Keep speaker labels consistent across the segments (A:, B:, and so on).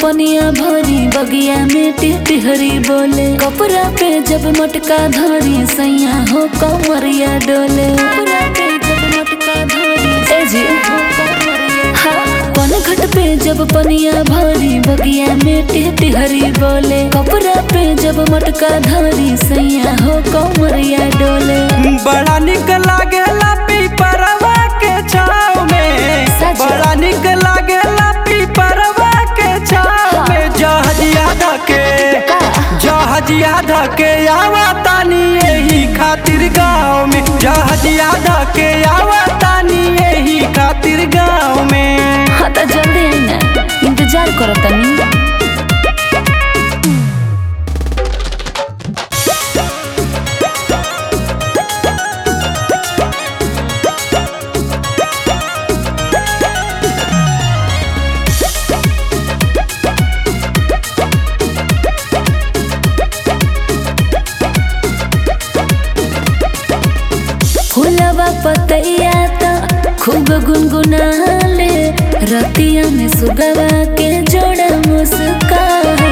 A: पनिया भरी बगिया में टिहरी बोले कपड़ा पे जब मटका धरी सैया हो कमरिया डोले घट पे जब पनिया भरी बगिया में टिहरी बोले कपड़ा पे जब मटका धरी सैया हो कमरिया डोले
B: बड़ा निक लागेला पीपरवा के छाव में बड़ा निक लागेला पीपरवा के छाव में जहाजिया धके आवा तानी यही खातिर गाँव में जहाजिया धके आवा तानी यही खातिर गाँव में।
A: हाँ तो जल्दी आई ना इंतजार करो तनी। फूलवा पतैया त खूब गुनगुनाले रतिया में सुगवा के जोड़ा मुस्काले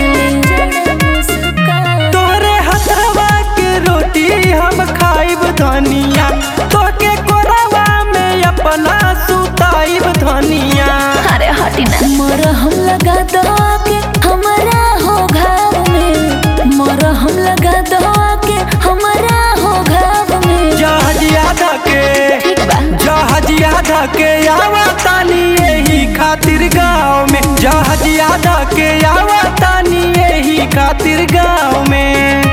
B: तोरे हथवा के रोटी हम खाइब धनिया तोके कोरवा में अपना सुताइब धनिया।
A: अरे हटी ना मोर हम लगा दो के हमारा हो घाव में मोर हम लगा दो के हमारा हो घाव में
B: जहाजिया धके आवा तानी यही खातिर गाँव में जहाजिया धके आवा तानी यही खातिर गाँव में।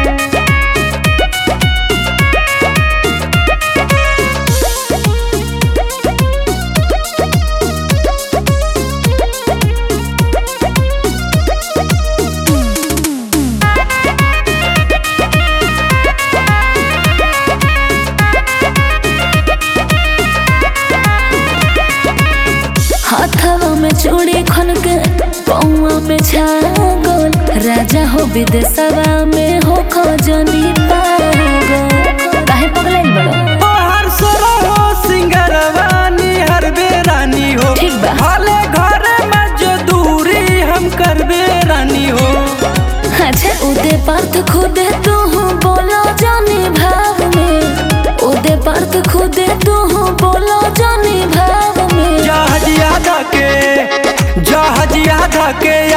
A: हाथवा में चूड़ी खन के पौवा में छागल राजा हो विदेशवा में हो खजनी पागल काहे पगलाइल बड़ो
B: हर सोरा हो सिंगरवानी हर बेरानी हो
A: ठीक बा
B: हाले घर में जो दूरी हम कर बेरानी हो।
A: अच्छा उदे पार्थ खुद तू बोलो जानी भाव में उदे पार्थ खुद तू बोलो जानी भाव में
B: जहाजिया धके